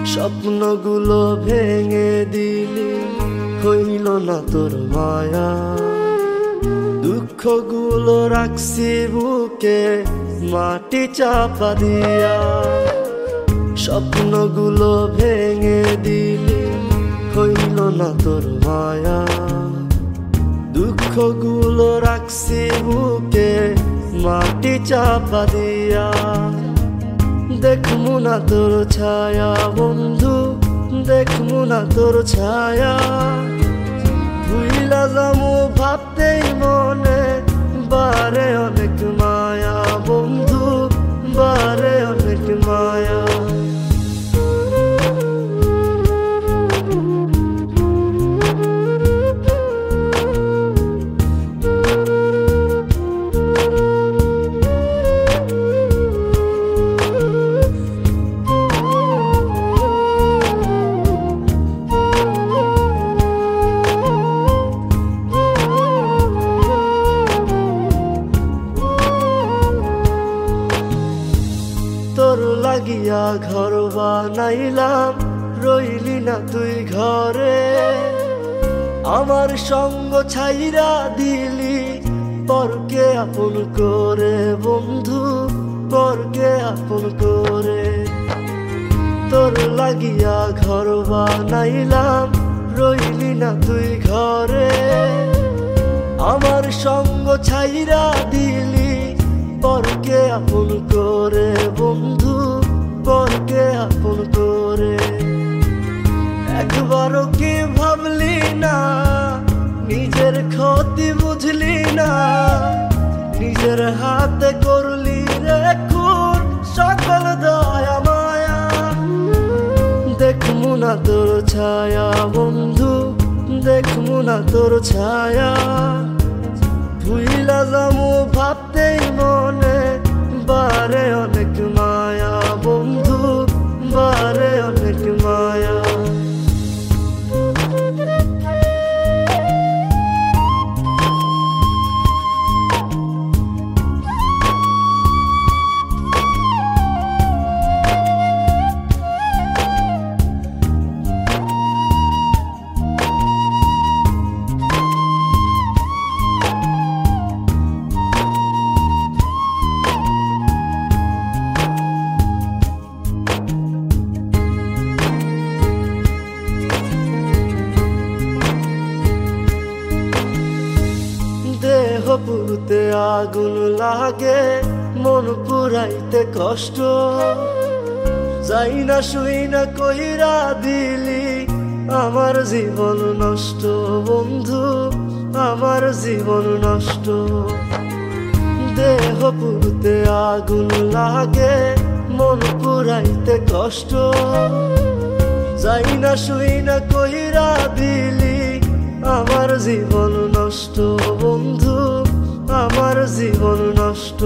স্বপ্নগুলো ভেঙে দিলি, হইল না তোর মায়া। দুঃখগুলো রাখছি বুকে মাটি চাপা দিয়া। স্বপ্নগুলো ভেঙে দিলি, হইল না তোর মায়া। দুঃখগুলো রাখছি বুকে মাটি চাপা দিয়া। দেখমু না তোর ছায়া বন্ধু, দেখমু না তোর ছায়া। ভুইলা যামু ভাবতেই মনে বারে অনেক মায়া বন্ধু, বারে অনেক মায়া। তোর লাগিয়া ঘর বানাইলাম, রইলি না তুই ঘরে। আমার সঙ্গ ছাইরা দিলি, পরকে আপন করে বন্ধু, পরকে আপন করে। তোর লাগিয়া ঘর বানাইলাম, রইলি না তুই ঘরে। আমার সঙ্গ ছাইরা দিলি, পরকে আপন করে বন্ধু, পরকে আপন করে। একবারও কি ভাবলি না, নিজের ক্ষতি বুঝলি না। নিজের হাতে করলি রে খুন সকল দয়া মায়া। দেখমু না তোর ছায়া বন্ধু, দেখমু না তোর ছায়া। ভুইলা যামু ভাবতেই মনে বারে অনেক মায়া বন্ধু, বারে অনেক মায়া। দেহ পুরতে আগুন লাগে, মন পুরাইতে কষ্ট। যাই না শুই না কইরা দিলি, আমার জীবন নষ্ট বন্ধু, আমার জীবন নষ্ট। দেহ পুরতে আগুন লাগে, মন পুরাইতে কষ্ট। যাই না শুই না কইরা দিলি, আমার জীবন নষ্ট বন্ধু, আমার জীবন নষ্ট।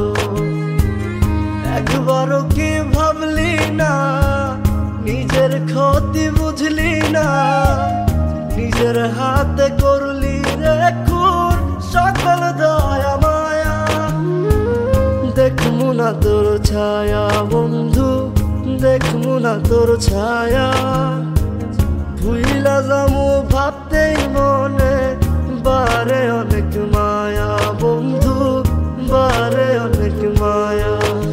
একবারও কি ভাবলি না, নিজের ক্ষতি বুঝলি না। নিজের হাতে করলি রে খুন সকল দয়া মায়া। দেখমু না তোর ছায়া বন্ধু, দেখমু না তোর ছায়া। ভুইলা যামু ভাবতেই মনে বারে অনেক মায়া বন্ধু, বারে অনেক মায়া।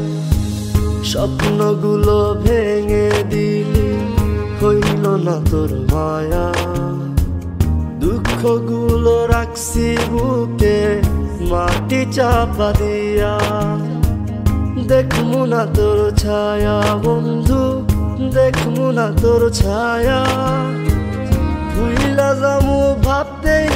স্বপ্নগুলো ভেঙে দিলি, হইল না তোর মায়া। দুঃখগুলো রাখছি বুকে মাটি চাপা দিয়া। দেখমু না তোর ছায়া বন্ধু, দেখমু না তোর ছায়া। ভুইলা যামু ভাবতেই